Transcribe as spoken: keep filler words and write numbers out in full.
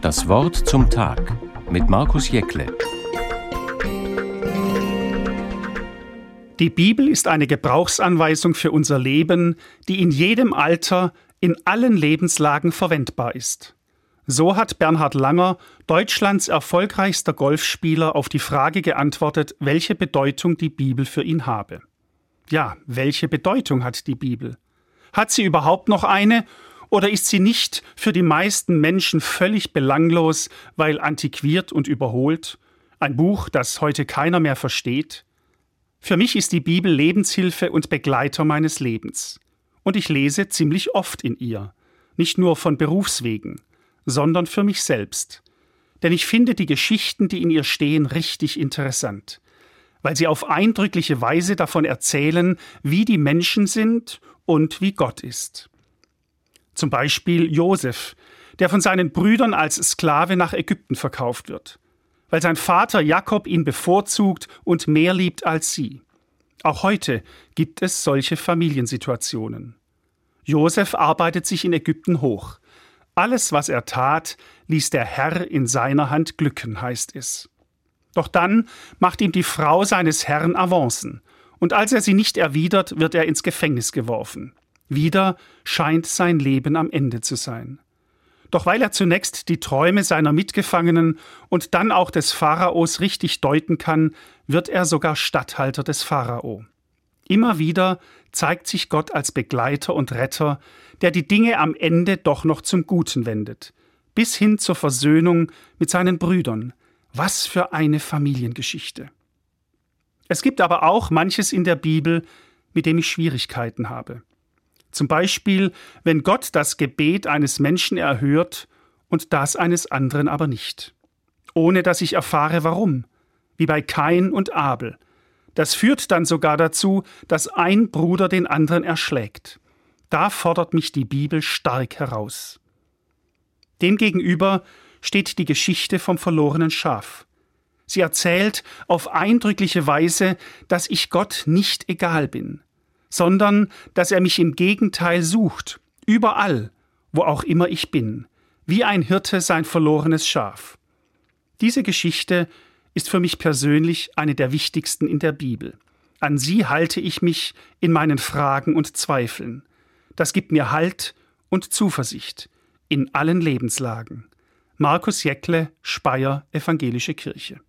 Das Wort zum Tag mit Markus Jäckle. Die Bibel ist eine Gebrauchsanweisung für unser Leben, die in jedem Alter, in allen Lebenslagen verwendbar ist. So hat Bernhard Langer, Deutschlands erfolgreichster Golfspieler, auf die Frage geantwortet, welche Bedeutung die Bibel für ihn habe. Ja, welche Bedeutung hat die Bibel? Hat sie überhaupt noch eine? Oder ist sie nicht für die meisten Menschen völlig belanglos, weil antiquiert und überholt? Ein Buch, das heute keiner mehr versteht? Für mich ist die Bibel Lebenshilfe und Begleiter meines Lebens. Und ich lese ziemlich oft in ihr. Nicht nur von Berufswegen, sondern für mich selbst. Denn ich finde die Geschichten, die in ihr stehen, richtig interessant. Weil sie auf eindrückliche Weise davon erzählen, wie die Menschen sind und wie Gott ist. Zum Beispiel Josef, der von seinen Brüdern als Sklave nach Ägypten verkauft wird, weil sein Vater Jakob ihn bevorzugt und mehr liebt als sie. Auch heute gibt es solche Familiensituationen. Josef arbeitet sich in Ägypten hoch. Alles, was er tat, ließ der Herr in seiner Hand glücken, heißt es. Doch dann macht ihm die Frau seines Herrn Avancen, und als er sie nicht erwidert, wird er ins Gefängnis geworfen. Wieder scheint sein Leben am Ende zu sein. Doch weil er zunächst die Träume seiner Mitgefangenen und dann auch des Pharaos richtig deuten kann, wird er sogar Statthalter des Pharao. Immer wieder zeigt sich Gott als Begleiter und Retter, der die Dinge am Ende doch noch zum Guten wendet, bis hin zur Versöhnung mit seinen Brüdern. Was für eine Familiengeschichte. Es gibt aber auch manches in der Bibel, mit dem ich Schwierigkeiten habe. Zum Beispiel, wenn Gott das Gebet eines Menschen erhört und das eines anderen aber nicht. Ohne dass ich erfahre, warum. Wie bei Kain und Abel. Das führt dann sogar dazu, dass ein Bruder den anderen erschlägt. Da fordert mich die Bibel stark heraus. Demgegenüber steht die Geschichte vom verlorenen Schaf. Sie erzählt auf eindrückliche Weise, dass ich Gott nicht egal bin, sondern dass er mich im Gegenteil sucht, überall, wo auch immer ich bin, wie ein Hirte sein verlorenes Schaf. Diese Geschichte ist für mich persönlich eine der wichtigsten in der Bibel. An sie halte ich mich in meinen Fragen und Zweifeln. Das gibt mir Halt und Zuversicht in allen Lebenslagen. Markus Jäckle, Speyer, Evangelische Kirche.